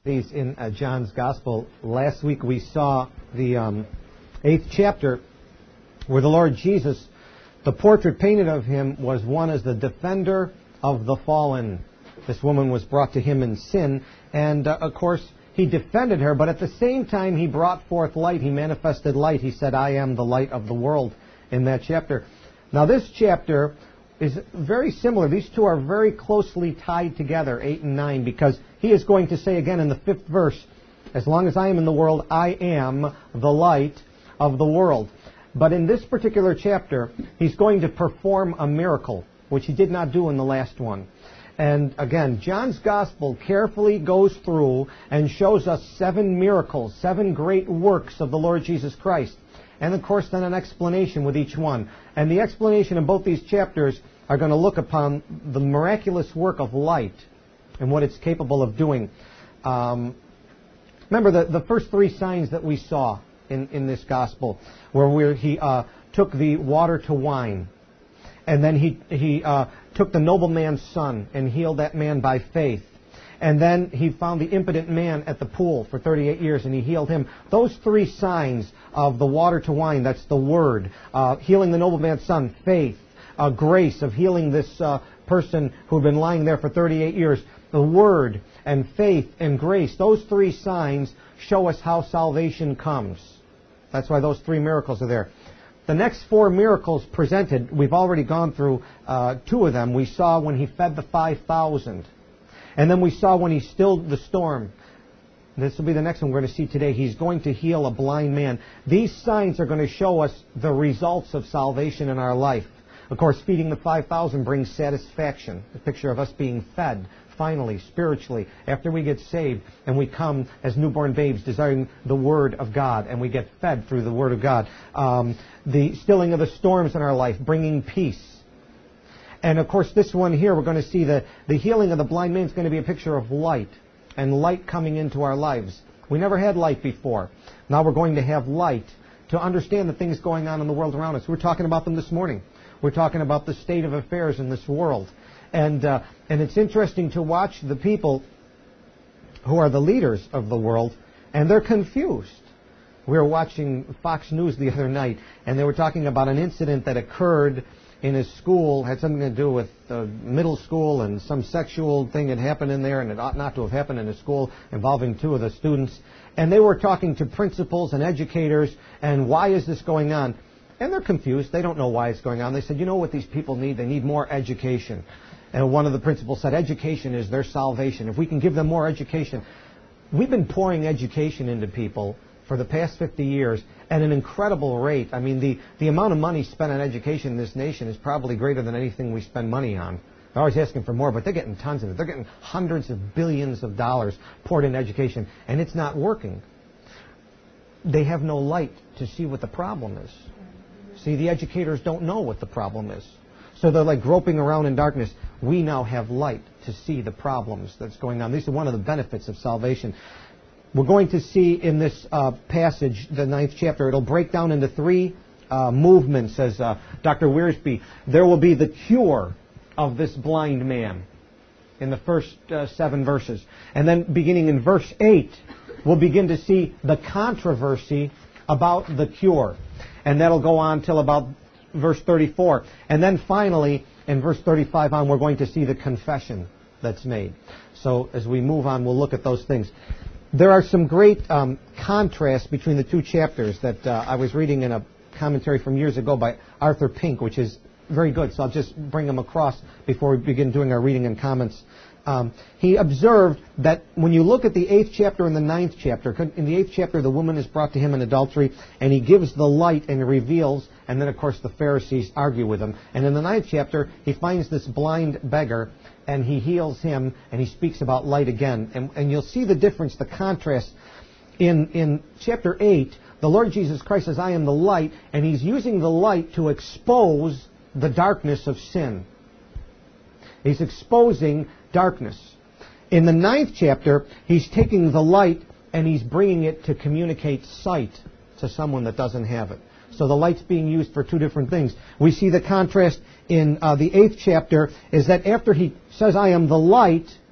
These in John's Gospel. Last week we saw the 8th chapter where the Lord Jesus, the portrait painted of him was one as the defender of the fallen. This woman was brought to him in sin, and of course he defended her, but at the same time he brought forth light. He manifested light. He said, "I am the light of the world," in that chapter. Now this chapter is very similar. These two are very closely tied together, 8 and 9, because he is going to say again in the 5th verse, "As long as I am in the world, I am the light of the world." But in this particular chapter, he's going to perform a miracle, which he did not do in the last one. And again, John's Gospel carefully goes through and shows us 7 miracles, 7 great works of the Lord Jesus Christ. And of course then an explanation with each one. And the explanation in both these chapters are going to look upon the miraculous work of light and what it's capable of doing. Remember the first 3 signs that we saw in this gospel, where he took the water to wine, and then he took the nobleman's son and healed that man by faith. And then he found the impotent man at the pool for 38 years, and he healed him. Those 3 signs of the water to wine, that's the Word. Healing the nobleman's son, faith. Grace of healing this person who had been lying there for 38 years. The Word and faith and grace. Those 3 signs show us how salvation comes. That's why those 3 miracles are there. The next 4 miracles presented, we've already gone through 2 of them. We saw when he fed the 5,000. And then we saw when he stilled the storm. This will be the next one we're going to see today. He's going to heal a blind man. These signs are going to show us the results of salvation in our life. Of course, feeding the 5,000 brings satisfaction. A picture of us being fed, finally, spiritually, after we get saved, and we come as newborn babes desiring the Word of God, and we get fed through the Word of God. The stilling of the storms in our life, bringing peace. And of course, this one here, we're going to see the healing of the blind man is going to be a picture of light, and light coming into our lives. We never had light before. Now we're going to have light to understand the things going on in the world around us. We're talking about them this morning. We're talking about the state of affairs in this world. And it's interesting to watch the people who are the leaders of the world, and they're confused. We were watching Fox News the other night, and they were talking about an incident that occurred in his school, had something to do with middle school, and some sexual thing had happened in there, and it ought not to have happened in a school involving 2 of the students. And they were talking to principals and educators, and why is this going on? And they're confused. They don't know why it's going on. They said, you know what these people need? They need more education. And one of the principals said, education is their salvation. If we can give them more education. We've been pouring education into people for the past 50 years at an incredible rate. I mean, the amount of money spent on education in this nation is probably greater than anything we spend money on. They're always asking for more, but they're getting tons of it. They're getting hundreds of billions of dollars poured into education, and it's not working. They have no light to see what the problem is. See, the educators don't know what the problem is. So they're like groping around in darkness. We now have light to see the problems that's going on. These are one of the benefits of salvation. We're going to see in this passage, the 9th chapter, it'll break down into 3 movements, says Dr. Wiersbe. There will be the cure of this blind man in the first 7 verses. And then beginning in verse 8, we'll begin to see the controversy about the cure. And that'll go on till about verse 34. And then finally, in verse 35 on, we're going to see the confession that's made. So as we move on, we'll look at those things. There are some great contrasts between the 2 chapters that I was reading in a commentary from years ago by Arthur Pink, which is very good. So I'll just bring them across before we begin doing our reading and comments. He observed that when you look at the 8th chapter and the 9th chapter, in the 8th chapter the woman is brought to him in adultery, and he gives the light and reveals, and then of course the Pharisees argue with him. And in the 9th chapter he finds this blind beggar, and he heals him, and he speaks about light again. And you'll see the difference, the contrast. In chapter 8, the Lord Jesus Christ says, I am the light, and he's using the light to expose the darkness of sin. He's exposing darkness. In the 9th chapter, he's taking the light and he's bringing it to communicate sight to someone that doesn't have it. So the light's being used for 2 different things. We see the contrast in the 8th chapter is that after he says, I am the light,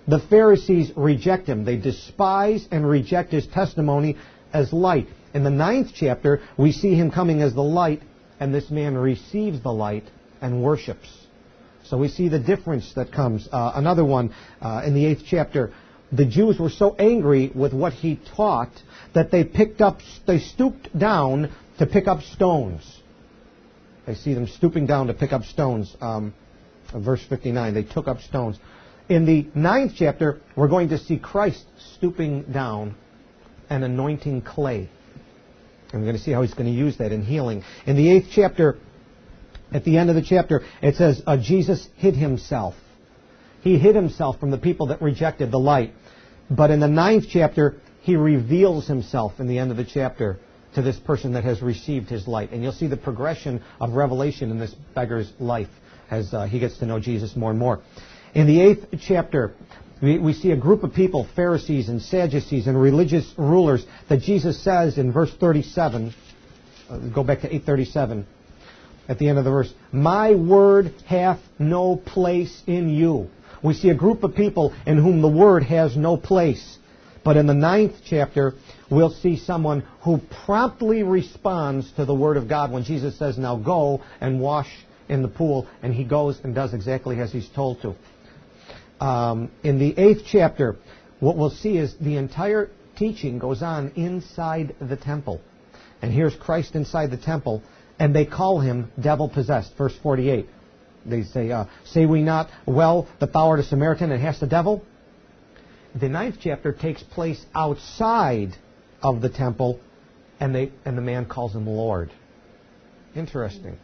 The Pharisees reject him. They despise and reject his testimony as light. In the 9th chapter, we see him coming as the light, and this man receives the light and worships. So we see the difference that comes. Another one in the 8th chapter, the Jews were so angry with what he taught that they stooped down to pick up stones. I see them stooping down to pick up stones. Verse 59, they took up stones. In the 9th chapter, we're going to see Christ stooping down and anointing clay. And we're going to see how he's going to use that in healing. In the 8th chapter, at the end of the chapter, it says, Jesus hid himself. He hid himself from the people that rejected the light. But in the 9th chapter, he reveals himself in the end of the chapter to this person that has received his light. And you'll see the progression of revelation in this beggar's life as he gets to know Jesus more and more. In the 8th chapter, we see a group of people, Pharisees and Sadducees and religious rulers, that Jesus says in verse 37, go back to 8:37, at the end of the verse, my word hath no place in you. We see a group of people in whom the word has no place. But in the 9th chapter, we'll see someone who promptly responds to the word of God when Jesus says, now go and wash in the pool, and he goes and does exactly as he's told to. In the 8th chapter, what we'll see is the entire teaching goes on inside the temple. And here's Christ inside the temple, and they call him devil-possessed. Verse 48. They say we not, well, that thou art a Samaritan and hast a devil? The 9th chapter takes place outside of the temple, and the man calls him Lord. Interesting.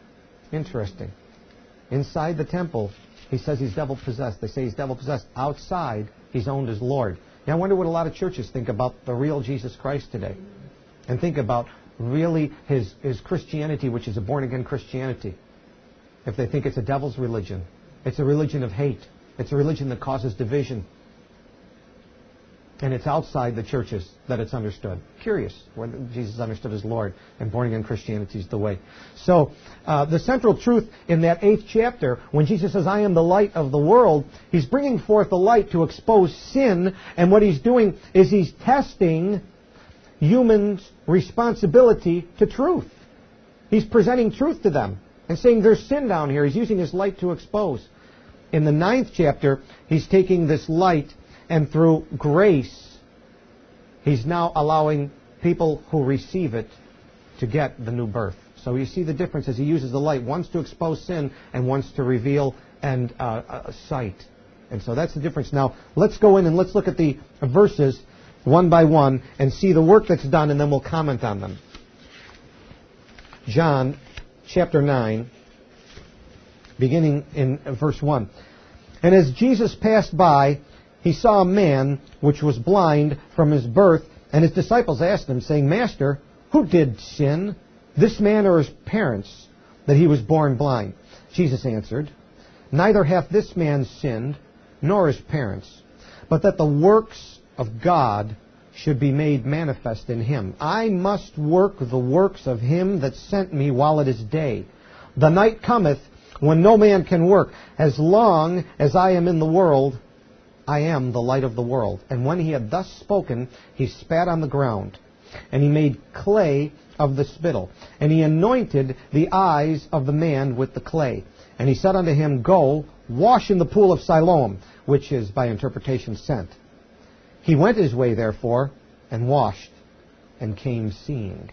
Inside the temple, he says he's devil-possessed. They say he's devil-possessed. Outside, he's owned as Lord. Now, I wonder what a lot of churches think about the real Jesus Christ today. And think about really his Christianity, which is a born-again Christianity. If they think it's a devil's religion. It's a religion of hate. It's a religion that causes division. And it's outside the churches that it's understood. Curious, where Jesus understood as Lord, and born-again Christianity is the way. So, the central truth in that 8th chapter, when Jesus says, I am the light of the world, he's bringing forth the light to expose sin, and what he's doing is he's testing humans' responsibility to truth. He's presenting truth to them, and saying there's sin down here. He's using his light to expose. In the 9th chapter, he's taking this light, and through grace, he's now allowing people who receive it to get the new birth. So you see the difference as he uses the light, once to expose sin and once to reveal and sight. And so that's the difference. Now, let's go in and let's look at the verses one by one and see the work that's done, and then we'll comment on them. John chapter 9, beginning in verse 1. And as Jesus passed by, he saw a man which was blind from his birth, and his disciples asked him, saying, Master, who did sin, this man or his parents, that he was born blind? Jesus answered, Neither hath this man sinned, nor his parents, but that the works of God should be made manifest in him. I must work the works of him that sent me while it is day. The night cometh when no man can work. As long as I am in the world, I am the light of the world. And when he had thus spoken, he spat on the ground, and he made clay of the spittle, and he anointed the eyes of the man with the clay. And he said unto him, Go, wash in the pool of Siloam, which is by interpretation sent. He went his way, therefore, and washed, and came seeing.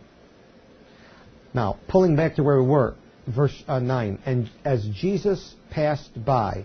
Now, pulling back to where we were, verse 9. And as Jesus passed by,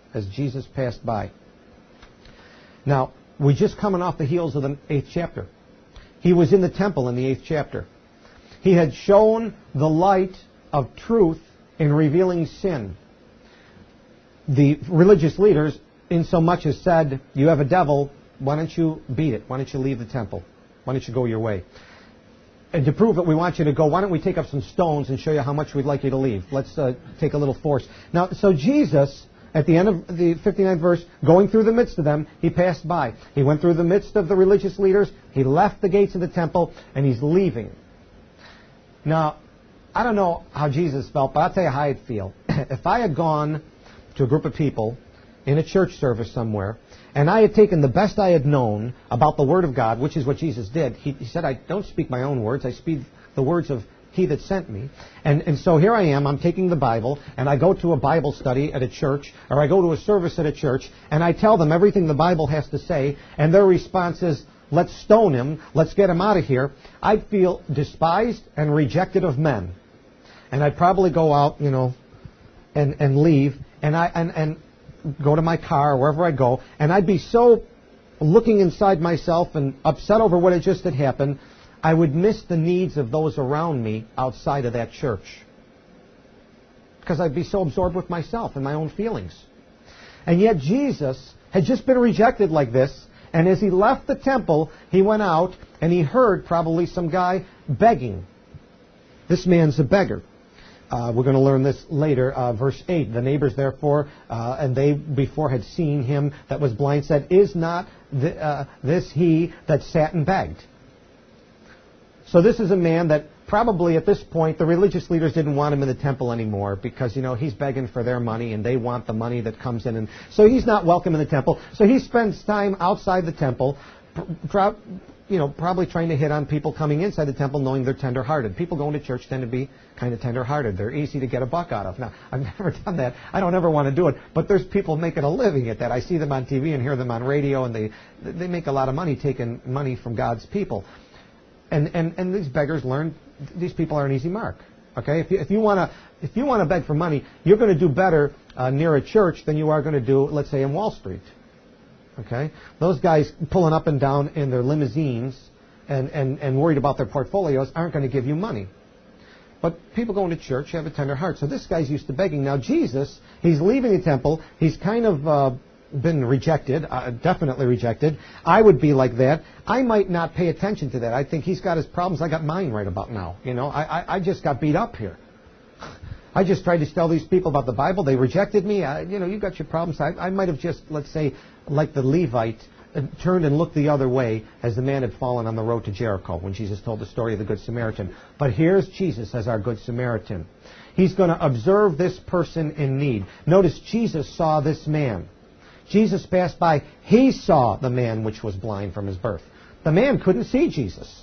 now, we're just coming off the heels of the 8th chapter. He was in the temple in the 8th chapter. He had shown the light of truth in revealing sin. The religious leaders, in so much as said, you have a devil, why don't you beat it? Why don't you leave the temple? Why don't you go your way? And to prove it, we want you to go, why don't we take up some stones and show you how much we'd like you to leave? Let's take a little force. Now, so Jesus, at the end of the 59th verse, going through the midst of them, he passed by. He went through the midst of the religious leaders. He left the gates of the temple, and he's leaving. Now, I don't know how Jesus felt, but I'll tell you how I'd feel. If I had gone to a group of people, in a church service somewhere, and I had taken the best I had known about the Word of God, which is what Jesus did. He said, I don't speak my own words, I speak the words of He that sent me. And so here I am, I'm taking the Bible, and I go to a Bible study at a church, or I go to a service at a church, and I tell them everything the Bible has to say, and their response is, let's stone him, let's get him out of here. I'd feel despised and rejected of men. And I'd probably go out, and leave, and go to my car, or wherever I go, and I'd be so looking inside myself and upset over what had just had happened, I would miss the needs of those around me outside of that church. Because I'd be so absorbed with myself and my own feelings. And yet Jesus had just been rejected like this, and as he left the temple, he went out and he heard probably some guy begging. This man's a beggar. We're going to learn this later, verse 8. The neighbors therefore, and they before had seen him that was blind, said, is not this he that sat and begged? So this is a man that probably at this point the religious leaders didn't want him in the temple anymore because, he's begging for their money and they want the money that comes in. And so he's not welcome in the temple. So he spends time outside the temple, probably trying to hit on people coming inside the temple knowing they're tender-hearted. People going to church tend to be kind of tender-hearted. They're easy to get a buck out of. Now, I've never done that. I don't ever want to do it. But there's people making a living at that. I see them on TV and hear them on radio, and they make a lot of money taking money from God's people. And these beggars learn these people are an easy mark. Okay, if you want to beg for money, you're going to do better near a church than you are going to do, let's say, in Wall Street. Okay, those guys pulling up and down in their limousines and worried about their portfolios aren't going to give you money. But people going to church have a tender heart. So this guy's used to begging. Now Jesus, he's leaving the temple. He's kind of been rejected, definitely rejected. I would be like that. I might not pay attention to that. I think he's got his problems. I got mine right about now. I just got beat up here. I just tried to tell these people about the Bible. They rejected me. You got your problems. I might have just, let's say, like the Levite, turned and looked the other way as the man had fallen on the road to Jericho when Jesus told the story of the Good Samaritan. But here's Jesus as our Good Samaritan. He's going to observe this person in need. Notice Jesus saw this man. Jesus passed by. He saw the man which was blind from his birth. The man couldn't see Jesus.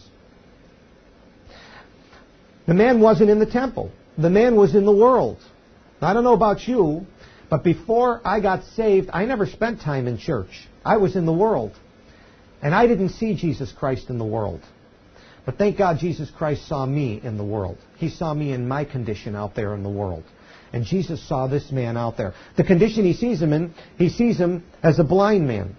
The man wasn't in the temple. The man was in the world. Now, I don't know about you, but before I got saved, I never spent time in church. I was in the world. And I didn't see Jesus Christ in the world. But thank God Jesus Christ saw me in the world. He saw me in my condition out there in the world. And Jesus saw this man out there. The condition he sees him in, he sees him as a blind man.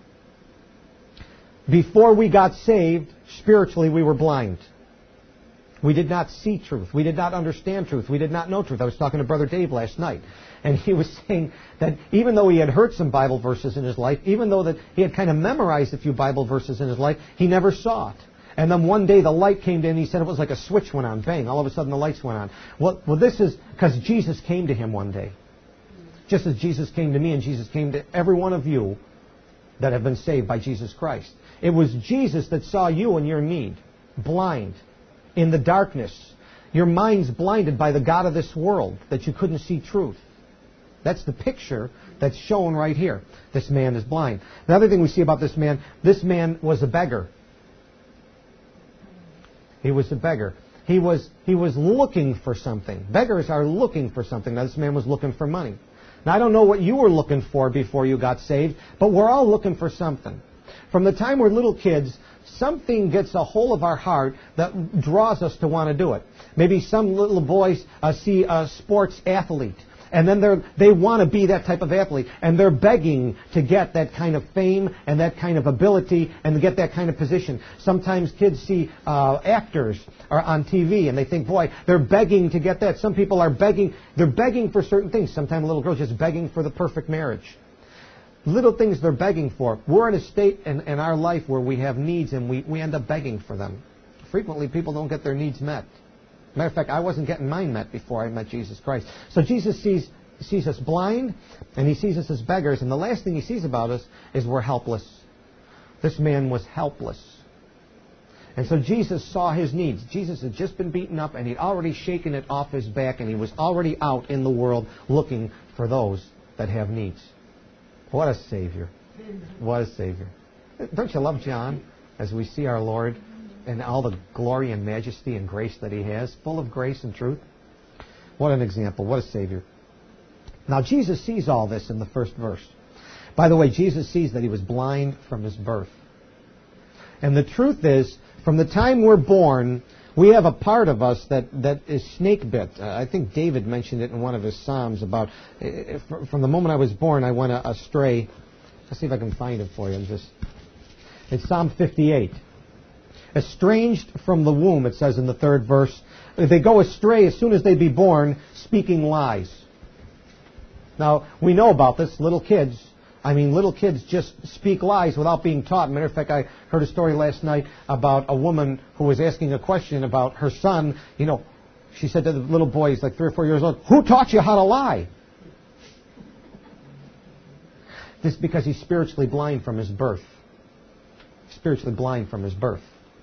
Before we got saved, spiritually we were blind. We did not see truth. We did not understand truth. We did not know truth. I was talking to Brother Dave last night, and he was saying that even though he had heard some Bible verses in his life, even though that he had kind of memorized a few Bible verses in his life, he never saw it. And then one day the light came in. He said it was like a switch went on. Bang. All of a sudden the lights went on. Well, this is because Jesus came to him one day. Just as Jesus came to me and Jesus came to every one of you that have been saved by Jesus Christ. It was Jesus that saw you in your need. Blind. In the darkness. Your mind's blinded by the God of this world that you couldn't see truth. That's the picture that's shown right here. This man is blind. Another thing we see about this man was a beggar. He was a beggar. He was looking for something. Beggars are looking for something. Now, this man was looking for money. Now, I don't know what you were looking for before you got saved, but we're all looking for something. From the time we're little kids, something gets a hold of our heart that draws us to want to do it. Maybe some little boys see a sports athlete, and then they want to be that type of athlete, and they're begging to get that kind of fame and that kind of ability and to get that kind of position. Sometimes kids see actors are on TV, and they think, boy, they're begging to get that. Some people are begging. They're begging for certain things. Sometimes a little girl's just begging for the perfect marriage. Little things they're begging for. We're in a state in our life where we have needs, and we end up begging for them. Frequently, people don't get their needs met. Matter of fact, I wasn't getting mine met before I met Jesus Christ. So Jesus sees us blind, and he sees us as beggars, and the last thing he sees about us is we're helpless. This man was helpless. And so Jesus saw his needs. Jesus had just been beaten up, and he'd already shaken it off his back, and he was already out in the world looking for those that have needs. What a Savior. What a Savior. Don't you love John as we see our Lord and all the glory and majesty and grace that He has, full of grace and truth? What an example. What a Savior. Now, Jesus sees all this in the first verse. By the way, Jesus sees that He was blind from His birth. And the truth is, from the time we're born, we have a part of us that is snake bit. I think David mentioned it in one of his Psalms about, from the moment I was born, I went astray. Let's see if I can find it for you. It's Psalm 58. Estranged from the womb, it says in the third verse. They go astray as soon as they be born, speaking lies. Now, we know about this. Little kids just speak lies without being taught. Matter of fact, I heard a story last night about a woman who was asking a question about her son. You know, she said to the little boy, he's like 3 or 4 years old, "Who taught you how to lie?" This is because he's spiritually blind from his birth. Spiritually blind from his birth.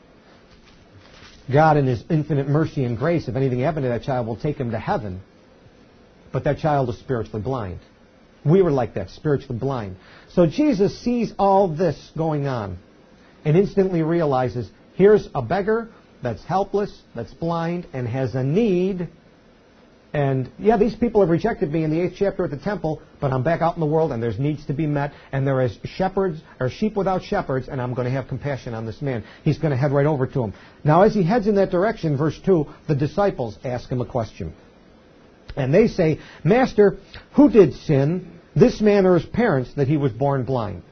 God, in His infinite mercy and grace, if anything happened to that child, will take him to heaven. But that child is spiritually blind. We were like that, spiritually blind. So Jesus sees all this going on and instantly realizes, here's a beggar that's helpless, that's blind, and has a need. And yeah, these people have rejected me in the 8th chapter at the temple, but I'm back out in the world and there's needs to be met, and there is shepherds or sheep without shepherds, and I'm going to have compassion on this man. He's going to head right over to him. Now, as he heads in that direction, verse 2, the disciples ask him a question. And they say, "Master, who did sin, this man or his parents, that he was born blind?"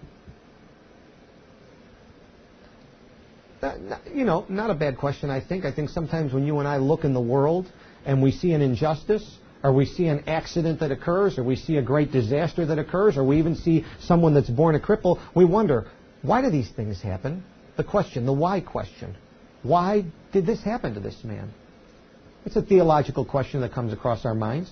Not a bad question, I think. I think sometimes when you and I look in the world and we see an injustice, or we see an accident that occurs, or we see a great disaster that occurs, or we even see someone that's born a cripple, we wonder, why do these things happen? The question, the why question. Why did this happen to this man? It's a theological question that comes across our minds.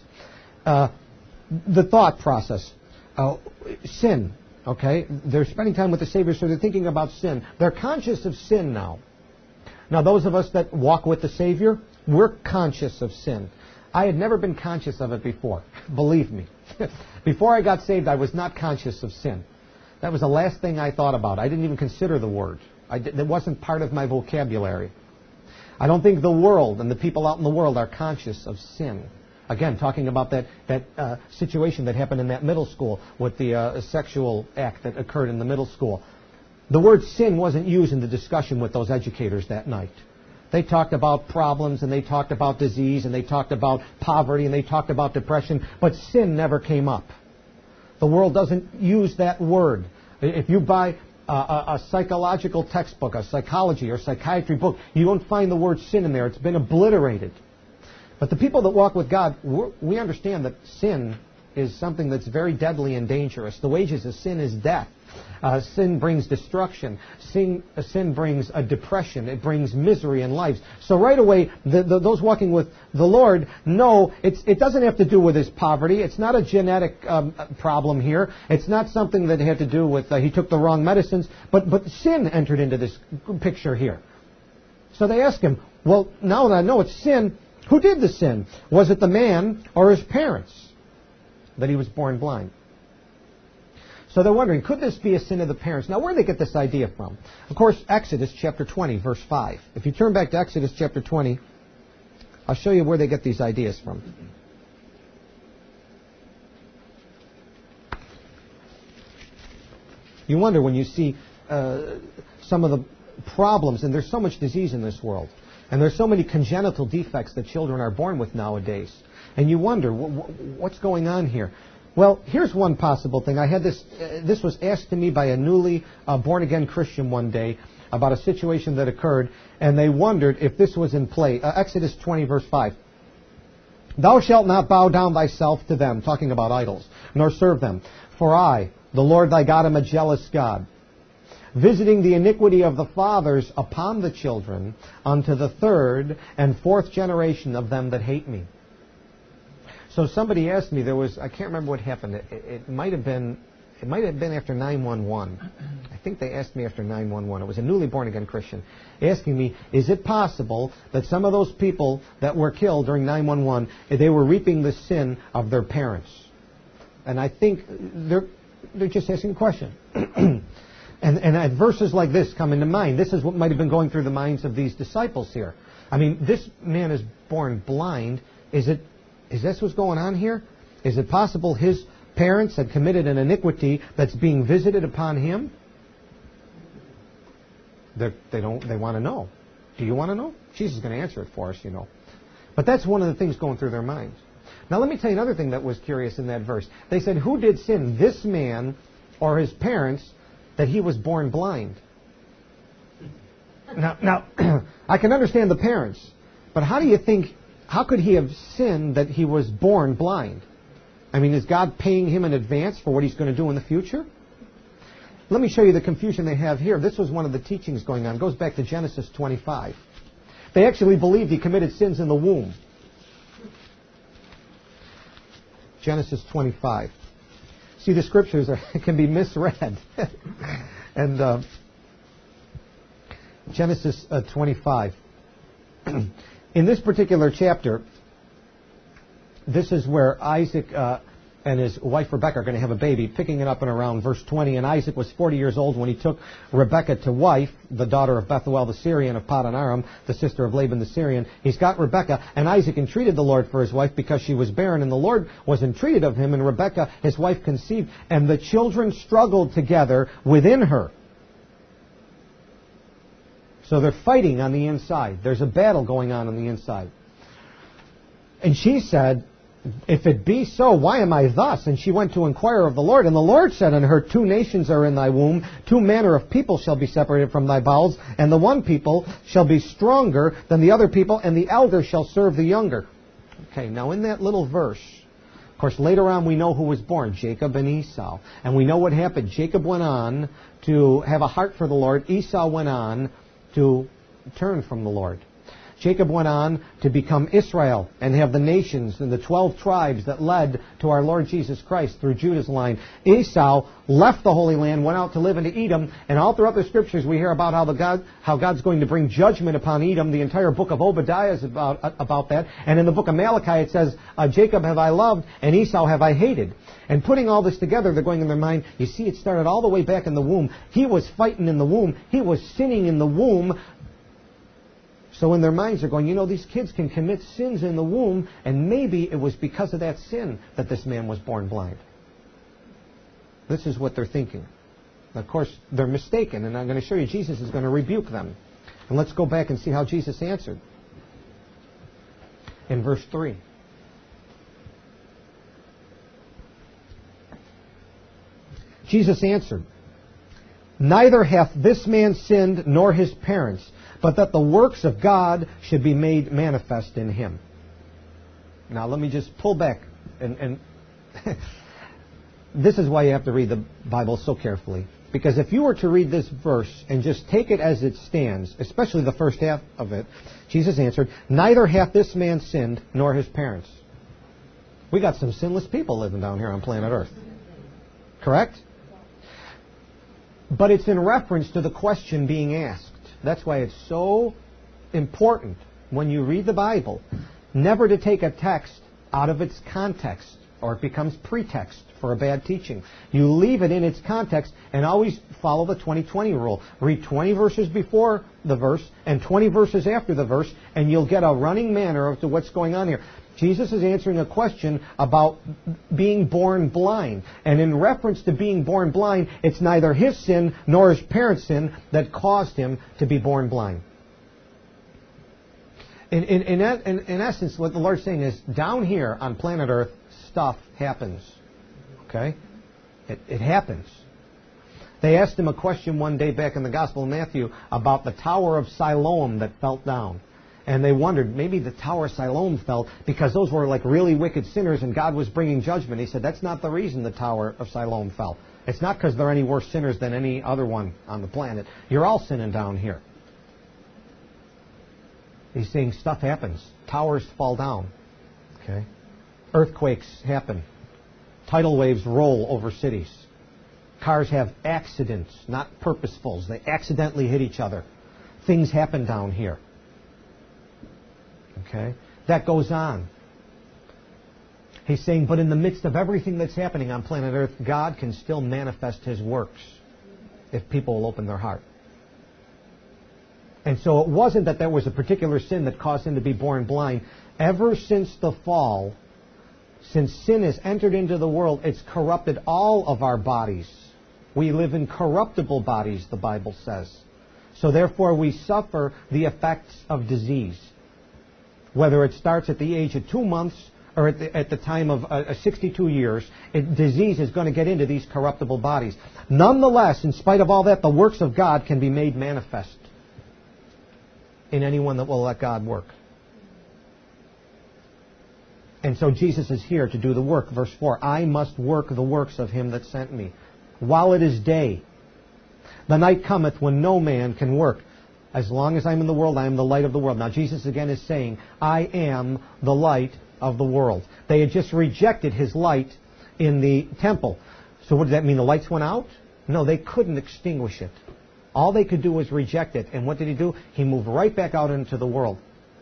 The thought process. Sin. Okay? They're spending time with the Savior, so they're thinking about sin. They're conscious of sin now. Now, those of us that walk with the Savior, we're conscious of sin. I had never been conscious of it before. Believe me. Before I got saved, I was not conscious of sin. That was the last thing I thought about. I didn't even consider the word. It wasn't part of my vocabulary. I don't think the world and the people out in the world are conscious of sin. Again, talking about that situation that happened in that middle school with the sexual act that occurred in the middle school. The word sin wasn't used in the discussion with those educators that night. They talked about problems, and they talked about disease, and they talked about poverty, and they talked about depression, but sin never came up. The world doesn't use that word. If you buy a psychological textbook, a psychology or psychiatry book, you won't find the word sin in there. It's been obliterated. But the people that walk with God, we understand that sin is something that's very deadly and dangerous. The wages of sin is death. Sin brings destruction. Sin brings a depression. It brings misery in lives. So right away, those walking with the Lord know it doesn't have to do with his poverty. It's not a genetic problem here. It's not something that had to do with he took the wrong medicines. But sin entered into this picture here. So they ask him, well, now that I know it's sin, who did the sin? Was it the man or his parents that he was born blind? So they're wondering, could this be a sin of the parents? Now, where did they get this idea from? Of course, Exodus chapter 20, verse 5. If you turn back to Exodus chapter 20, I'll show you where they get these ideas from. You wonder when you see some of the problems, and there's so much disease in this world, and there's so many congenital defects that children are born with nowadays, and you wonder, what's going on here? Well, here's one possible thing. I had this was asked to me by a newly born-again Christian one day about a situation that occurred, and they wondered if this was in play. Exodus 20, verse 5. Thou shalt not bow down thyself to them, talking about idols, nor serve them. For I, the Lord thy God, am a jealous God, visiting the iniquity of the fathers upon the children, unto the third and fourth generation of them that hate me. So somebody asked me, I can't remember what happened. It might have been after 9/11. I think they asked me after 9/11. It was a newly born again Christian asking me, is it possible that some of those people that were killed during 9/11, they were reaping the sin of their parents? And I think they're just asking a question. And verses like this come into mind. This is what might have been going through the minds of these disciples here. I mean, this man is born blind. Is this what's going on here? Is it possible his parents had committed an iniquity that's being visited upon him? They want to know. Do you want to know? Jesus is going to answer it for us, you know. But that's one of the things going through their minds. Now let me tell you another thing that was curious in that verse. They said, who did sin, this man or his parents, that he was born blind? Now I can understand the parents, but how could he have sinned that he was born blind? I mean, is God paying him in advance for what he's going to do in the future? Let me show you the confusion they have here. This was one of the teachings going on. It goes back to Genesis 25. They actually believed he committed sins in the womb. Genesis 25. See, the scriptures can be misread. And Genesis 25. In this particular chapter, this is where Isaac and his wife Rebekah are going to have a baby, picking it up in around verse 20. And Isaac was 40 years old when he took Rebekah to wife, the daughter of Bethuel the Syrian of Paddan Aram, the sister of Laban the Syrian. He's got Rebekah, and Isaac entreated the Lord for his wife because she was barren, and the Lord was entreated of him, and Rebekah, his wife, conceived, and the children struggled together within her. So they're fighting on the inside. There's a battle going on the inside. And she said, if it be so, why am I thus? And she went to inquire of the Lord. And the Lord said unto her, 2 nations are in thy womb, 2 manner of people shall be separated from thy bowels, and the one people shall be stronger than the other people, and the elder shall serve the younger. Okay, now in that little verse, of course, later on we know who was born, Jacob and Esau. And we know what happened. Jacob went on to have a heart for the Lord. Esau went on to turn from the Lord. Jacob went on to become Israel and have the nations and the 12 tribes that led to our Lord Jesus Christ through Judah's line. Esau left the Holy Land, went out to live in Edom, and all throughout the Scriptures we hear about how God's going to bring judgment upon Edom. The entire book of Obadiah is about that. And in the book of Malachi it says, Jacob have I loved and Esau have I hated. And putting all this together, they're going in their mind, you see, it started all the way back in the womb. He was fighting in the womb. He was sinning in the womb. So in their minds they're going, you know, these kids can commit sins in the womb, and maybe it was because of that sin that this man was born blind. This is what they're thinking. Of course, they're mistaken, and I'm going to show you Jesus is going to rebuke them. And let's go back and see how Jesus answered. In verse 3. Jesus answered, neither hath this man sinned nor his parents, but that the works of God should be made manifest in him. Now let me just pull back. And this is why you have to read the Bible so carefully. Because if you were to read this verse and just take it as it stands, especially the first half of it, Jesus answered, neither hath this man sinned nor his parents. We got some sinless people living down here on planet Earth. Correct? But it's in reference to the question being asked. That's why it's so important when you read the Bible never to take a text out of its context, or it becomes pretext for a bad teaching. You leave it in its context and always follow the 20-20 rule. Read 20 verses before the verse and 20 verses after the verse, and you'll get a running manner as to what's going on here. Jesus is answering a question about being born blind. And in reference to being born blind, it's neither his sin nor his parents' sin that caused him to be born blind. In essence, what the Lord's saying is, down here on planet Earth, stuff happens. Okay? It happens. They asked him a question one day back in the Gospel of Matthew about the Tower of Siloam that fell down. And they wondered, maybe the Tower of Siloam fell because those were like really wicked sinners and God was bringing judgment. He said, that's not the reason the Tower of Siloam fell. It's not because they're any worse sinners than any other one on the planet. You're all sinning down here. He's saying stuff happens. Towers fall down. Okay? Earthquakes happen. Tidal waves roll over cities. Cars have accidents, not purposefuls. They accidentally hit each other. Things happen down here. Okay? That goes on. He's saying, but in the midst of everything that's happening on planet Earth, God can still manifest His works if people will open their heart. And so it wasn't that there was a particular sin that caused him to be born blind. Ever since the fall, since sin has entered into the world, it's corrupted all of our bodies. We live in corruptible bodies, the Bible says. So therefore we suffer the effects of disease. Whether it starts at the age of 2 months or at the time of 62 years, disease is going to get into these corruptible bodies. Nonetheless, in spite of all that, the works of God can be made manifest in anyone that will let God work. And so Jesus is here to do the work. Verse 4, I must work the works of Him that sent me, while it is day. The night cometh when no man can work. As long as I'm in the world, I am the light of the world. Now Jesus again is saying, I am the light of the world. They had just rejected His light in the temple. So what does that mean? The lights went out? No, they couldn't extinguish it. All they could do was reject it. And what did He do? He moved right back out into the world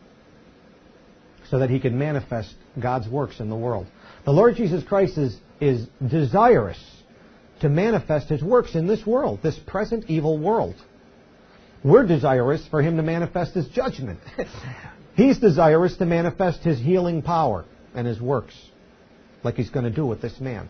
so that He could manifest God's works in the world. The Lord Jesus Christ is desirous to manifest His works in this world, this present evil world. We're desirous for Him to manifest His judgment. He's desirous to manifest His healing power and His works, like He's going to do with this man.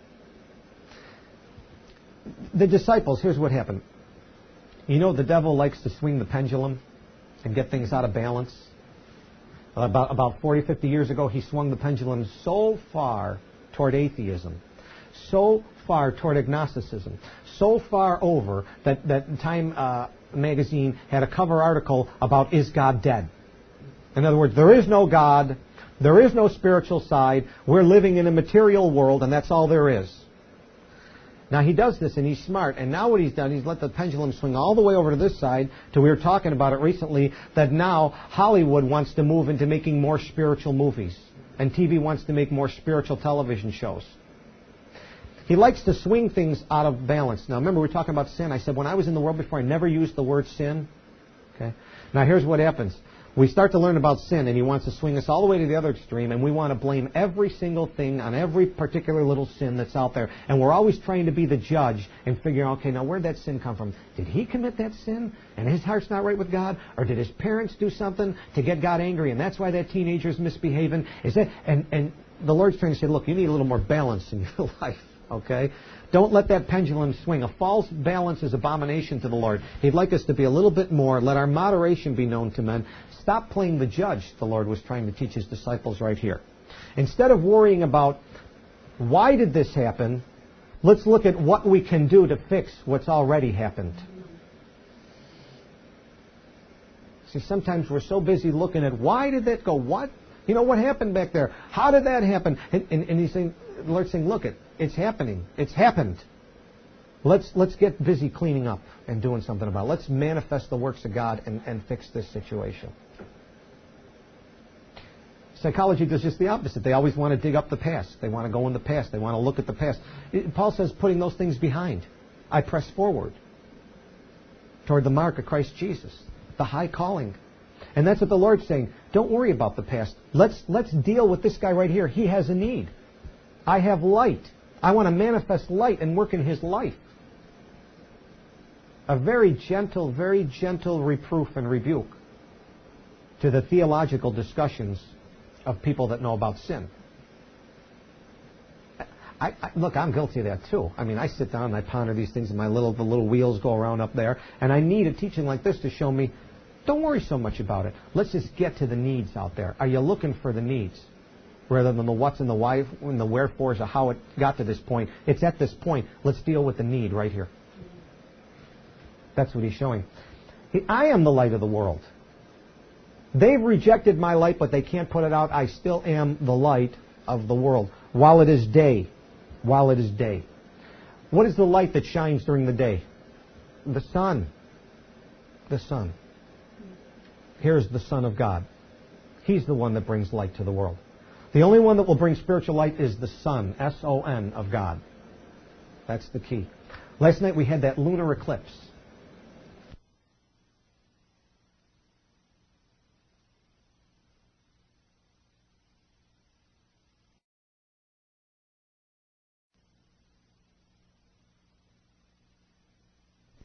The disciples, here's what happened. You know, the devil likes to swing the pendulum and get things out of balance. About 40, 50 years ago, he swung the pendulum so far toward atheism, so far toward agnosticism, so far over that Time magazine had a cover article about, is God dead? In other words, there is no God, there is no spiritual side, we're living in a material world, and that's all there is. Now he does this, and he's smart, and now what he's done, he's let the pendulum swing all the way over to this side, to we were talking about it recently, that now Hollywood wants to move into making more spiritual movies, and TV wants to make more spiritual television shows. He likes to swing things out of balance. Now remember, we were talking about sin. I said when I was in the world before, I never used the word sin. Okay. Now here's what happens. We start to learn about sin, and he wants to swing us all the way to the other extreme, and we want to blame every single thing on every particular little sin that's out there. And we're always trying to be the judge and figure out, okay, now where'd that sin come from? Did he commit that sin, and his heart's not right with God? Or did his parents do something to get God angry, and that's why that teenager's misbehaving? Is that, and the Lord's trying to say, look, you need a little more balance in your life, okay? Don't let that pendulum swing. A false balance is abomination to the Lord. He'd like us to be a little bit more. Let our moderation be known to men. Stop playing the judge, the Lord was trying to teach His disciples right here. Instead of worrying about why did this happen, let's look at what we can do to fix what's already happened. See, sometimes we're so busy looking at why did that go? What? You know, what happened back there? How did that happen? And he's saying, the Lord's saying, look, it's happening. It's happened. Let's get busy cleaning up and doing something about it. Let's manifest the works of God and fix this situation. Psychology does just the opposite. They always want to dig up the past. They want to go in the past. They want to look at the past. Paul says, putting those things behind, I press forward toward the mark of Christ Jesus, the high calling. And that's what the Lord's saying. Don't worry about the past. Let's deal with this guy right here. He has a need. I have light. I want to manifest light and work in his life. A very gentle reproof and rebuke to the theological discussions of people that know about sin. Look, I'm guilty of that too. I mean, I sit down and I ponder these things, and the little wheels go around up there, and I need a teaching like this to show me, don't worry so much about it. Let's just get to the needs out there. Are you looking for the needs? Rather than the what's and the why and the wherefores of how it got to this point. It's at this point. Let's deal with the need right here. That's what he's showing. I am the light of the world. They've rejected my light, but they can't put it out. I still am the light of the world. While it is day. While it is day. What is the light that shines during the day? The sun. The sun. Here's the Son of God. He's the one that brings light to the world. The only one that will bring spiritual light is the Son, S-O-N, of God. That's the key. Last night we had that lunar eclipse.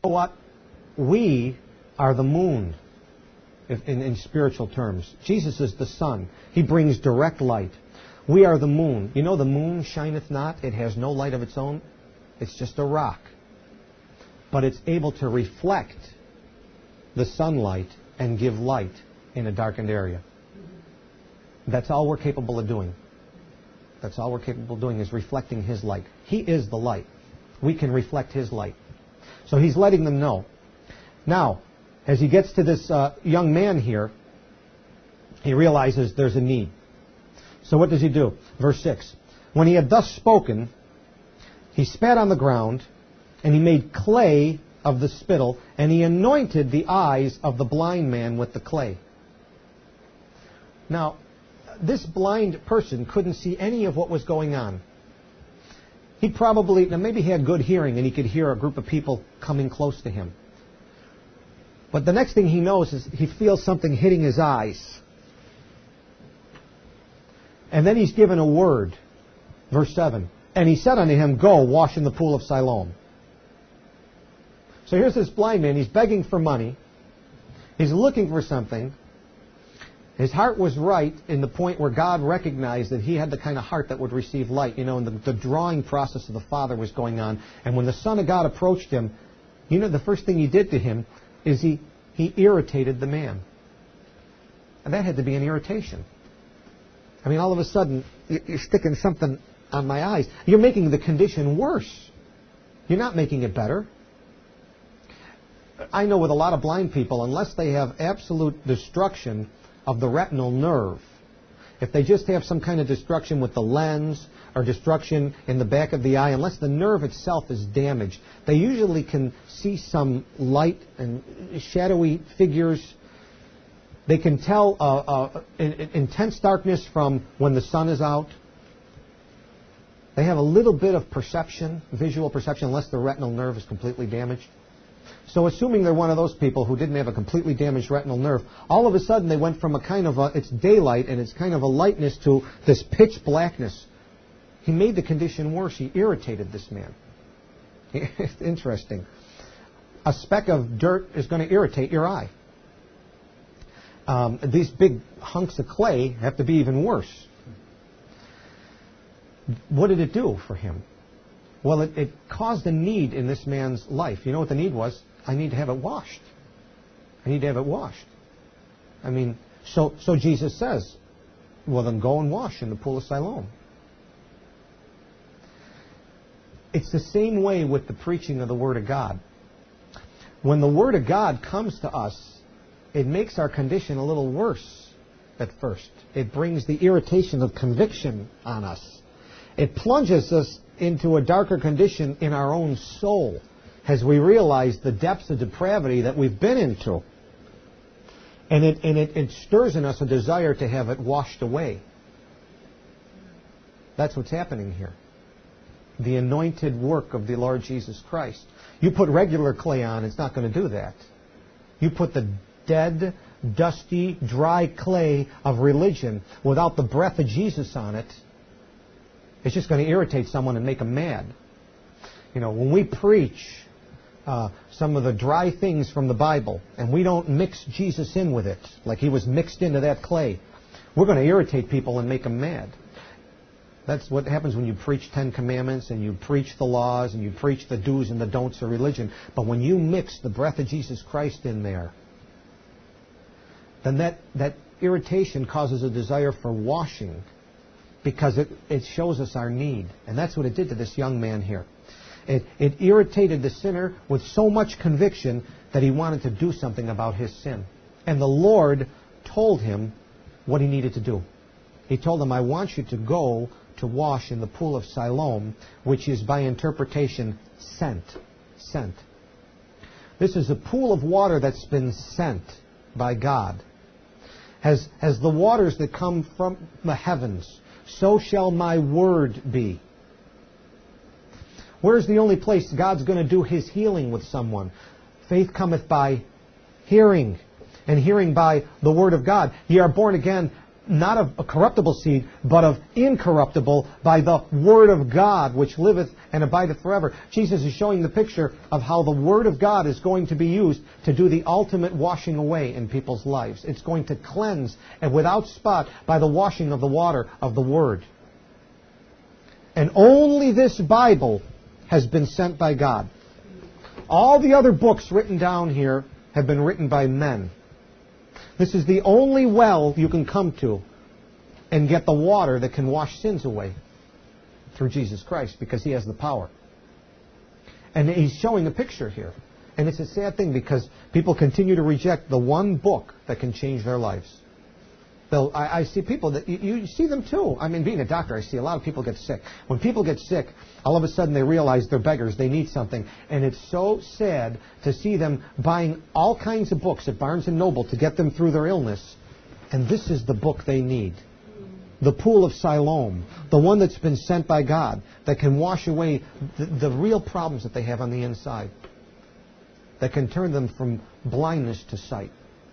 know what? We are the moon in spiritual terms. Jesus is the sun. He brings direct light. We are the moon. You know the moon shineth not. It has no light of its own. It's just a rock. But it's able to reflect the sunlight and give light in a darkened area. That's all we're capable of doing. That's all we're capable of doing is reflecting His light. He is the light. We can reflect His light. So He's letting them know. Now, as he gets to this young man here, he realizes there's a need. So what does he do? Verse 6. When he had thus spoken, he spat on the ground, and he made clay of the spittle, and he anointed the eyes of the blind man with the clay. Now, this blind person couldn't see any of what was going on. He probably, now maybe he had good hearing, and he could hear a group of people coming close to him. But the next thing he knows is he feels something hitting his eyes. And then he's given a word. Verse 7. And he said unto him, Go, wash in the pool of Siloam. So here's this blind man. He's begging for money. He's looking for something. His heart was right in the point where God recognized that he had the kind of heart that would receive light. You know, and the drawing process of the Father was going on. And when the Son of God approached him, you know, the first thing he did to him is he irritated the man. And that had to be an irritation. I mean, all of a sudden, you're sticking something on my eyes. You're making the condition worse. You're not making it better. I know with a lot of blind people, unless they have absolute destruction of the retinal nerve, if they just have some kind of destruction with the lens or destruction in the back of the eye, unless the nerve itself is damaged, they usually can see some light and shadowy figures. They can tell intense darkness from when the sun is out. They have a little bit of perception, visual perception, unless the retinal nerve is completely damaged. So assuming they're one of those people who didn't have a completely damaged retinal nerve, all of a sudden they went from a kind of it's daylight and it's kind of a lightness to this pitch blackness. He made the condition worse. He irritated this man. It's interesting. A speck of dirt is going to irritate your eye. These big hunks of clay have to be even worse. What did it do for him? Well, it caused a need in this man's life. You know what the need was? I need to have it washed. I need to have it washed. I mean, so Jesus says, well, then go and wash in the pool of Siloam. It's the same way with the preaching of the Word of God. When the Word of God comes to us, it makes our condition a little worse at first. It brings the irritation of conviction on us. It plunges us into a darker condition in our own soul as we realize the depths of depravity that we've been into. And it stirs in us a desire to have it washed away. That's what's happening here. The anointed work of the Lord Jesus Christ. You put regular clay on, it's not going to do that. You put the dead, dusty, dry clay of religion without the breath of Jesus on it, it's just going to irritate someone and make them mad. You know, when we preach some of the dry things from the Bible and we don't mix Jesus in with it, like He was mixed into that clay, we're going to irritate people and make them mad. That's what happens when you preach 10 Commandments and you preach the laws and you preach the do's and the don'ts of religion. But when you mix the breath of Jesus Christ in there, then that irritation causes a desire for washing, because it shows us our need. And that's what it did to this young man here. It irritated the sinner with so much conviction that he wanted to do something about his sin. And the Lord told him what he needed to do. He told him, I want you to go to wash in the pool of Siloam, which is by interpretation sent. Sent. This is a pool of water that's been sent by God. As the waters that come from the heavens, so shall my word be. Where's the only place God's going to do His healing with someone? Faith cometh by hearing, and hearing by the word of God. Ye are born again not of a corruptible seed, but of incorruptible, by the Word of God, which liveth and abideth forever. Jesus is showing the picture of how the Word of God is going to be used to do the ultimate washing away in people's lives. It's going to cleanse, and without spot, by the washing of the water of the Word. And only this Bible has been sent by God. All the other books written down here have been written by men. This is the only well you can come to and get the water that can wash sins away through Jesus Christ, because He has the power. And He's showing a picture here. And it's a sad thing, because people continue to reject the one book that can change their lives. I see people that, you see them too. I mean, being a doctor, I see a lot of people get sick. When people get sick, all of a sudden they realize they're beggars, they need something. And it's so sad to see them buying all kinds of books at Barnes & Noble to get them through their illness. And this is the book they need. The Pool of Siloam, the one that's been sent by God, that can wash away the real problems that they have on the inside, that can turn them from blindness to sight.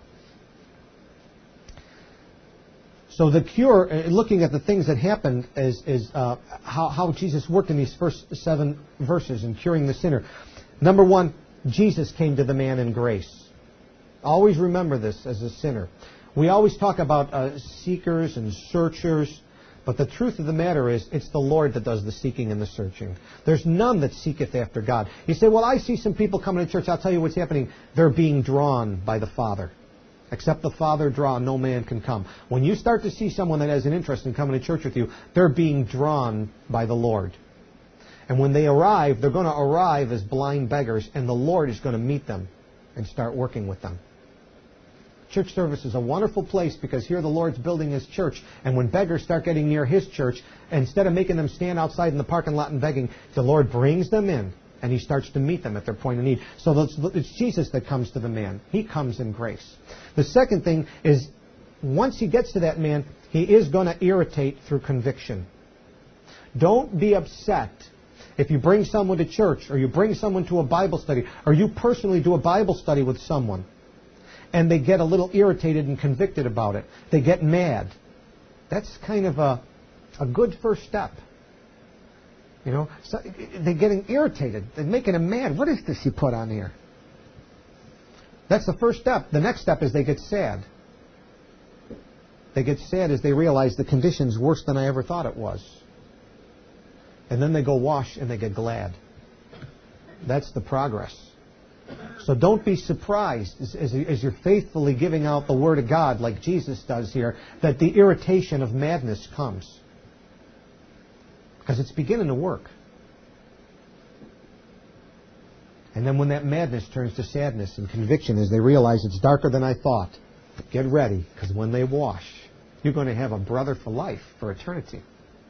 So the cure, looking at the things that happened, is how Jesus worked in these first 7 verses in curing the sinner. Number 1, Jesus came to the man in grace. Always remember this as a sinner. We always talk about seekers and searchers, but the truth of the matter is, it's the Lord that does the seeking and the searching. There's none that seeketh after God. You say, well, I see some people coming to church. I'll tell you what's happening. They're being drawn by the Father. Except the Father draw, no man can come. When you start to see someone that has an interest in coming to church with you, they're being drawn by the Lord. And when they arrive, they're going to arrive as blind beggars, and the Lord is going to meet them and start working with them. Church service is a wonderful place, because here the Lord's building His church, and when beggars start getting near His church, instead of making them stand outside in the parking lot and begging, the Lord brings them in, and He starts to meet them at their point of need. So it's Jesus that comes to the man. He comes in grace. The second thing is, once He gets to that man, He is going to irritate through conviction. Don't be upset if you bring someone to church, or you bring someone to a Bible study, or you personally do a Bible study with someone, and they get a little irritated and convicted about it. They get mad. That's kind of a good first step. You know, so they're getting irritated. They're making them mad. What is this you put on here? That's the first step. The next step is they get sad. They get sad as they realize the condition's worse than I ever thought it was. And then they go wash and they get glad. That's the progress. So don't be surprised as you're faithfully giving out the Word of God like Jesus does here, that the irritation of madness comes. Because it's beginning to work. And then when that madness turns to sadness and conviction as they realize it's darker than I thought, get ready, because when they wash, you're going to have a brother for life, for eternity.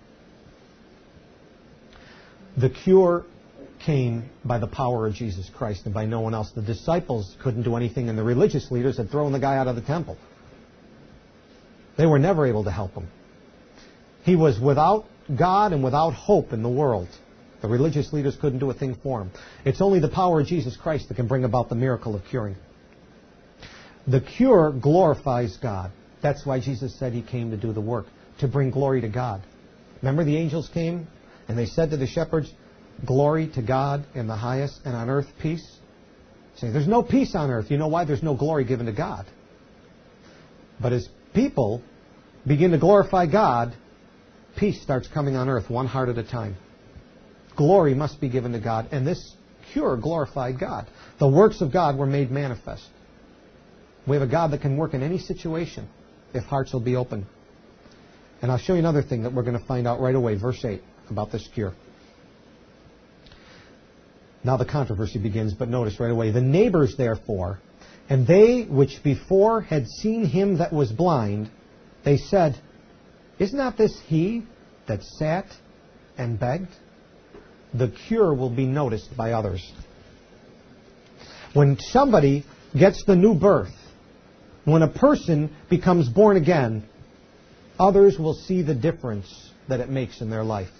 The cure came by the power of Jesus Christ and by no one else. The disciples couldn't do anything, and the religious leaders had thrown the guy out of the temple. They were never able to help him. He was without God and without hope in the world. The religious leaders couldn't do a thing for him. It's only the power of Jesus Christ that can bring about the miracle of curing. The cure glorifies God. That's why Jesus said He came to do the work, to bring glory to God. Remember, the angels came and they said to the shepherds, "Glory to God in the highest, and on earth peace." Say, there's no peace on earth. You know why? There's no glory given to God. But as people begin to glorify God, peace starts coming on earth, one heart at a time. Glory must be given to God, and this cure glorified God. The works of God were made manifest. We have a God that can work in any situation if hearts will be open. And I'll show you another thing that we're going to find out right away, verse 8, about this cure. Now the controversy begins, but notice right away. The neighbors, therefore, and they which before had seen him that was blind, they said, "Is not this he that sat and begged?" The cure will be noticed by others. When somebody gets the new birth, when a person becomes born again, others will see the difference that it makes in their life.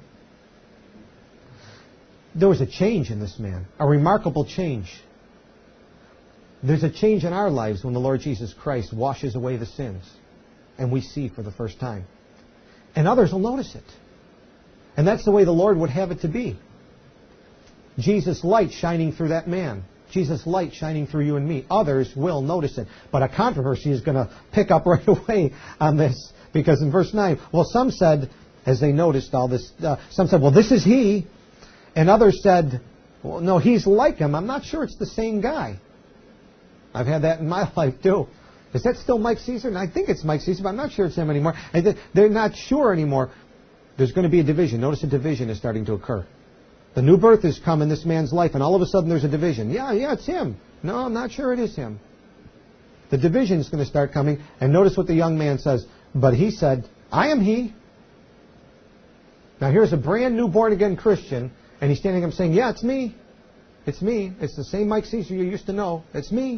There was a change in this man, a remarkable change. There's a change in our lives when the Lord Jesus Christ washes away the sins. and we see for the first time. And others will notice it. And that's the way the Lord would have it to be. Jesus' light shining through that man. Jesus' light shining through you and me. Others will notice it. But a controversy is going to pick up right away on this. Because in verse 9, well, some said, as they noticed all this, some said, well, this is he. And others said, well, no, he's like him. I'm not sure it's the same guy. I've had that in my life too. Is that still Mike Caesar? And I think it's Mike Caesar, but I'm not sure it's him anymore. They're not sure anymore. There's going to be a division. Notice a division is starting to occur. The new birth has come in this man's life, and all of a sudden there's a division. Yeah, it's him. No, I'm not sure it is him. The division is going to start coming, and notice what the young man says. But he said, I am he. Now here's a brand new born-again Christian, and he's standing up saying, yeah, it's me. It's me. It's the same Mike Caesar you used to know. It's me.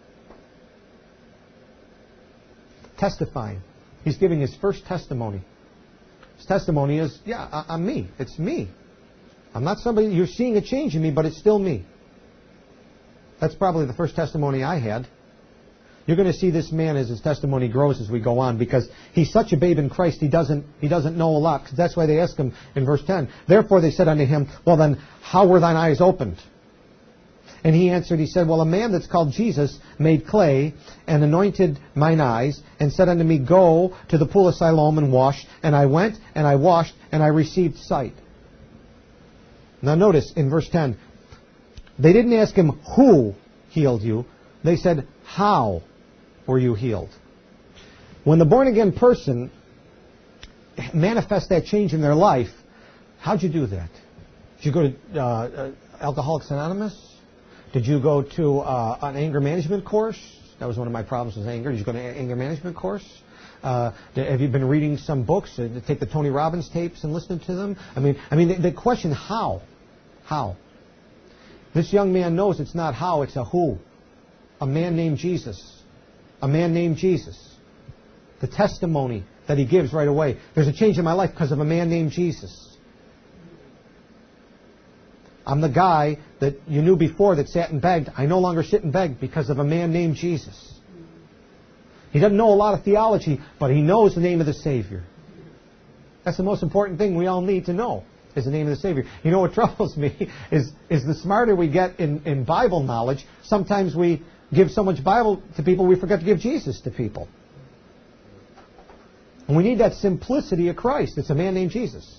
Testifying. He's giving his first testimony. His testimony is, yeah, I'm me. It's me. I'm not somebody, you're seeing a change in me, but it's still me. That's probably the first testimony I had. You're going to see this man as his testimony grows as we go on, because he's such a babe in Christ, he doesn't know a lot. That's why they ask him in verse 10, therefore they said unto him, well then, how were thine eyes opened? And he answered, he said, well, a man that's called Jesus made clay and anointed mine eyes and said unto me, go to the pool of Siloam and wash. And I went and I washed and I received sight. Now notice in verse 10, they didn't ask him who healed you. They said, how were you healed? When the born-again person manifests that change in their life, how'd you do that? Did you go to Alcoholics Anonymous? Did you go to an anger management course? That was one of my problems with anger. Did you go to an anger management course? Have you been reading some books? Take the Tony Robbins tapes and listen to them? I mean, the question, how? How? This young man knows it's not how, it's a who. A man named Jesus. A man named Jesus. The testimony that he gives right away. There's a change in my life because of a man named Jesus. I'm the guy that you knew before that sat and begged. I no longer sit and beg because of a man named Jesus. He doesn't know a lot of theology, but he knows the name of the Savior. That's the most important thing we all need to know, is the name of the Savior. You know what troubles me is the smarter we get in Bible knowledge, sometimes we give so much Bible to people we forget to give Jesus to people. And we need that simplicity of Christ. It's a man named Jesus.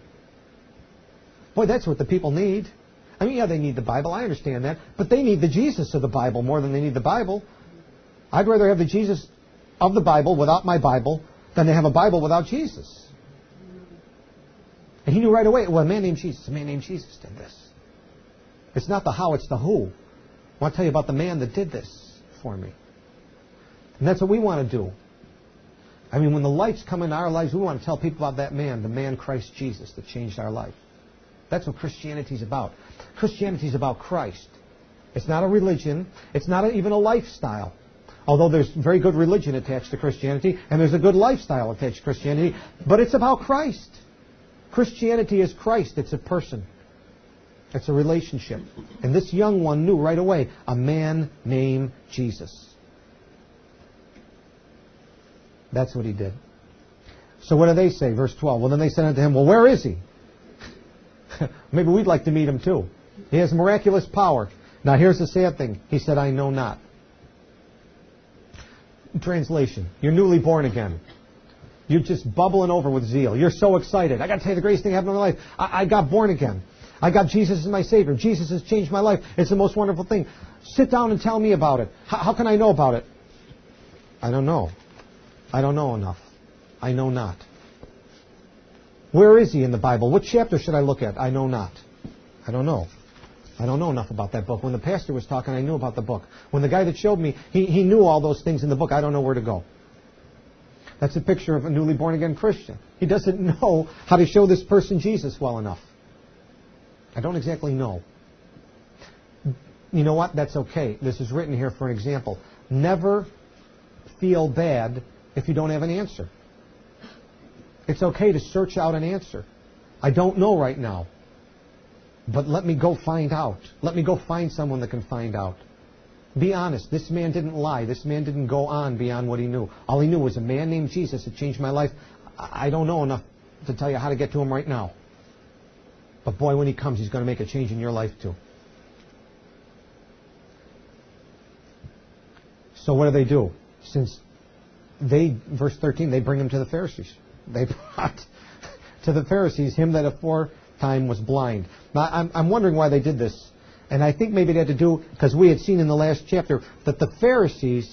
Boy, that's what the people need. I mean, yeah, they need the Bible. I understand that. But they need the Jesus of the Bible more than they need the Bible. I'd rather have the Jesus of the Bible without my Bible than to have a Bible without Jesus. And he knew right away, well, a man named Jesus did this. It's not the how, it's the who. I want to tell you about the man that did this for me. And that's what we want to do. I mean, when the lights come into our lives, we want to tell people about that man, the man Christ Jesus that changed our life. That's what Christianity is about. Christianity is about Christ. It's not a religion. It's not even a lifestyle. Although there's very good religion attached to Christianity, and there's a good lifestyle attached to Christianity, but it's about Christ. Christianity is Christ. It's a person. It's a relationship. And this young one knew right away, a man named Jesus. That's what he did. So what do they say? Verse 12. Well, then they said unto him, well, where is he? Maybe we'd like to meet him too. He has miraculous power. Now here's the sad thing. He said, I know not. Translation. You're newly born again. You're just bubbling over with zeal. You're so excited. I got to tell you the greatest thing that happened in my life. I got born again. I got Jesus as my Savior. Jesus has changed my life. It's the most wonderful thing. Sit down and tell me about it. How can I know about it? I don't know. I don't know enough. I know not. Where is he in the Bible? What chapter should I look at? I know not. I don't know. I don't know enough about that book. When the pastor was talking, I knew about the book. When the guy that showed me, he knew all those things in the book. I don't know where to go. That's a picture of a newly born again Christian. He doesn't know how to show this person Jesus well enough. I don't exactly know. You know what? That's okay. This is written here for an example. Never feel bad if you don't have an answer. It's okay to search out an answer. I don't know right now. But let me go find out. Let me go find someone that can find out. Be honest. This man didn't lie. This man didn't go on beyond what he knew. All he knew was a man named Jesus that changed my life. I don't know enough to tell you how to get to him right now. But boy, when he comes, he's going to make a change in your life too. So what do? Verse 13, they bring him to the Pharisees. They brought to the Pharisees him that aforetime was blind. Now, I'm wondering why they did this. And I think maybe it had to do, because we had seen in the last chapter, that the Pharisees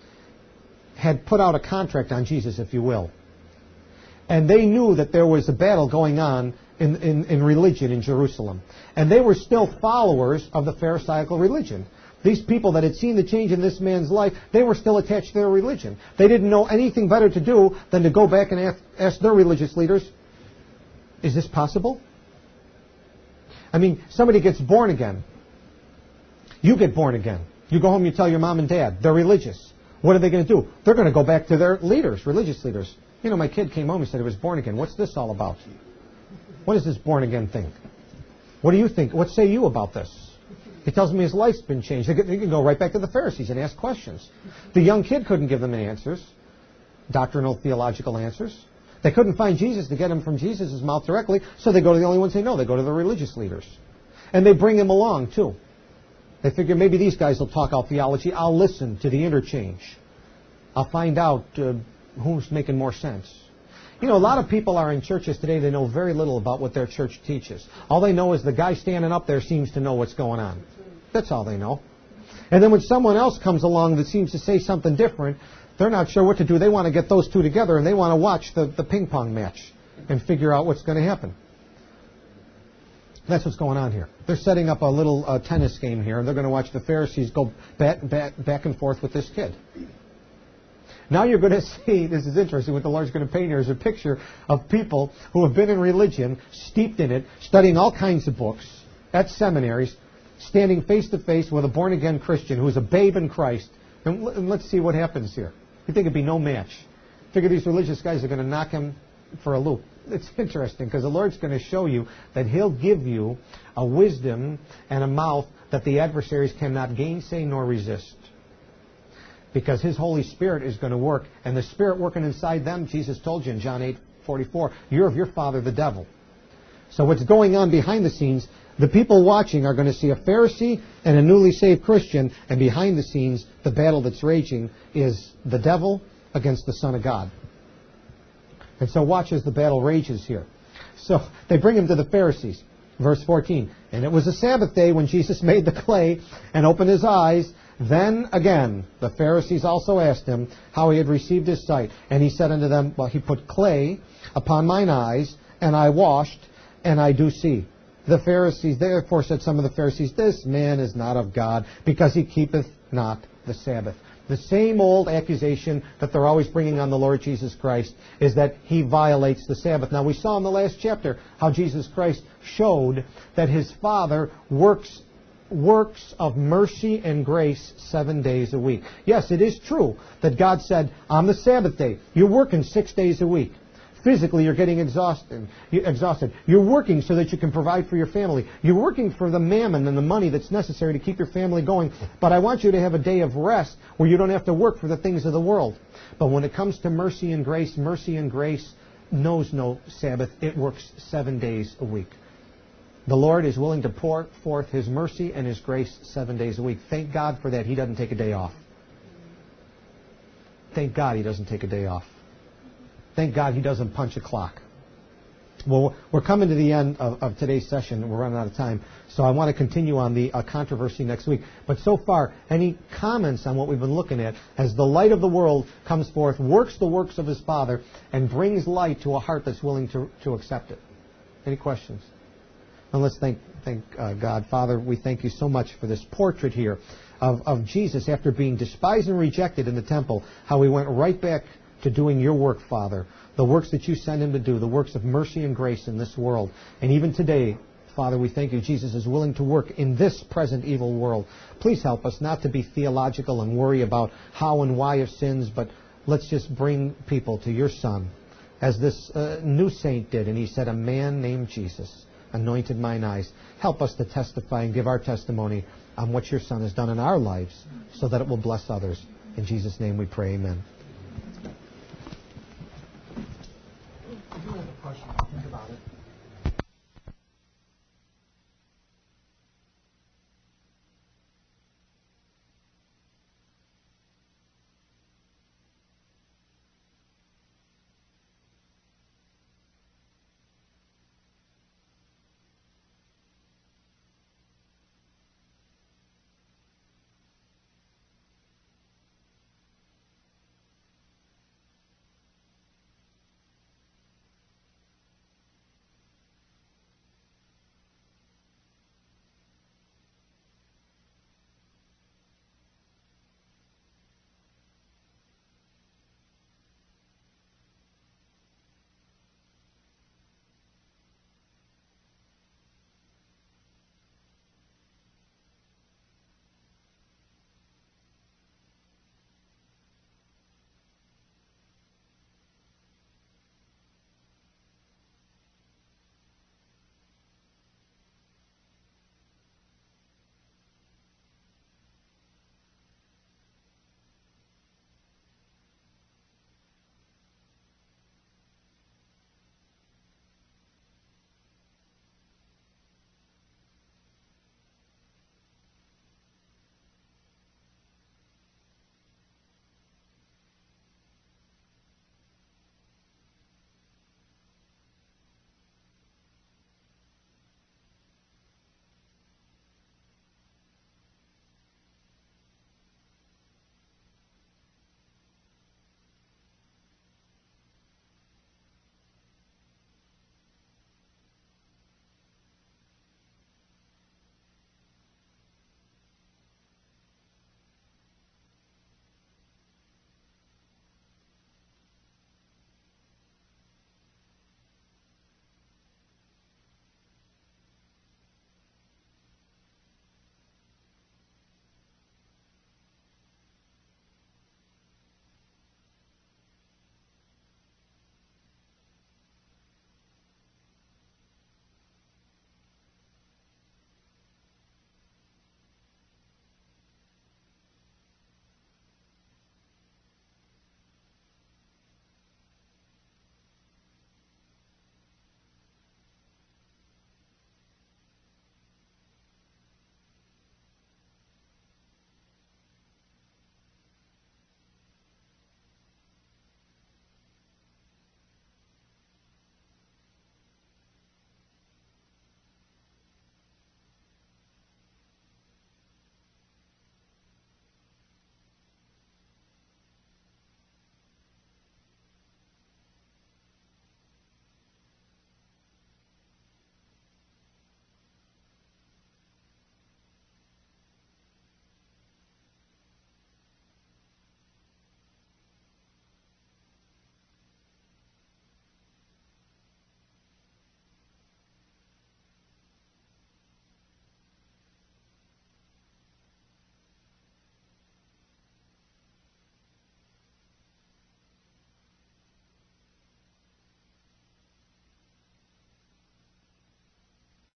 had put out a contract on Jesus, if you will. And they knew that there was a battle going on in religion in Jerusalem. And they were still followers of the Pharisaical religion. These people that had seen the change in this man's life, they were still attached to their religion. They didn't know anything better to do than to go back and ask their religious leaders, is this possible? I mean, somebody gets born again. You get born again. You go home, you tell your mom and dad. They're religious. What are they going to do? They're going to go back to their leaders, religious leaders. You know, my kid came home and said he was born again. What's this all about? What is this born again thing? What do you think? What say you about this? He tells me his life's been changed. They can go right back to the Pharisees and ask questions. The young kid couldn't give them any answers, doctrinal, theological answers. They couldn't find Jesus to get him from Jesus' mouth directly, so they go to the only ones they know. They go to the religious leaders. And they bring him along, too. They figure maybe these guys will talk out theology. I'll listen to the interchange. I'll find out who's making more sense. You know, a lot of people are in churches today, they know very little about what their church teaches. All they know is the guy standing up there seems to know what's going on. That's all they know. And then when someone else comes along that seems to say something different, they're not sure what to do. They want to get those two together and they want to watch the ping pong match and figure out what's going to happen. That's what's going on here. They're setting up a little tennis game here, and they're going to watch the Pharisees go back and forth with this kid. Now you're going to see, this is interesting, what the Lord's going to paint here is a picture of people who have been in religion, steeped in it, studying all kinds of books at seminaries, standing face to face with a born-again Christian who is a babe in Christ. And let's see what happens here. You think it'd be no match. Figure these religious guys are going to knock him for a loop. It's interesting because the Lord's going to show you that He'll give you a wisdom and a mouth that the adversaries cannot gainsay nor resist. Because His Holy Spirit is going to work. And the Spirit working inside them, Jesus told you in John 8:44, you're of your father, the devil. So what's going on behind the scenes, the people watching are going to see a Pharisee and a newly saved Christian, and behind the scenes, the battle that's raging is the devil against the Son of God. And so watch as the battle rages here. So they bring him to the Pharisees. Verse 14, and it was a Sabbath day when Jesus made the clay and opened his eyes. Then again, the Pharisees also asked him how he had received his sight. And he said unto them, well, he put clay upon mine eyes, and I washed, and I do see. The Pharisees, therefore said some of the Pharisees, this man is not of God, because he keepeth not the Sabbath. The same old accusation that they're always bringing on the Lord Jesus Christ is that He violates the Sabbath. Now, we saw in the last chapter how Jesus Christ showed that His Father works of mercy and grace 7 days a week. Yes, it is true that God said, on the Sabbath day, you're working 6 days a week. Physically, you're getting exhausted. You're working so that you can provide for your family. You're working for the mammon and the money that's necessary to keep your family going. But I want you to have a day of rest where you don't have to work for the things of the world. But when it comes to mercy and grace knows no Sabbath. It works 7 days a week. The Lord is willing to pour forth His mercy and His grace 7 days a week. Thank God for that. He doesn't take a day off. Thank God He doesn't take a day off. Thank God He doesn't punch a clock. Well, we're coming to the end of today's session. We're running out of time. So I want to continue on the controversy next week. But so far, any comments on what we've been looking at as the light of the world comes forth, works the works of His Father, and brings light to a heart that's willing to accept it? Any questions? And let's thank God. Father, we thank You so much for this portrait here of Jesus after being despised and rejected in the temple, how He went right back to doing Your work, Father, the works that You sent Him to do, the works of mercy and grace in this world. And even today, Father, we thank You, Jesus is willing to work in this present evil world. Please help us not to be theological and worry about how and why of sins, but let's just bring people to Your Son, as this new saint did. And he said, a man named Jesus. anointed mine eyes. Help us to testify and give our testimony on what your Son has done in our lives so that it will bless others. In Jesus' name we pray, amen.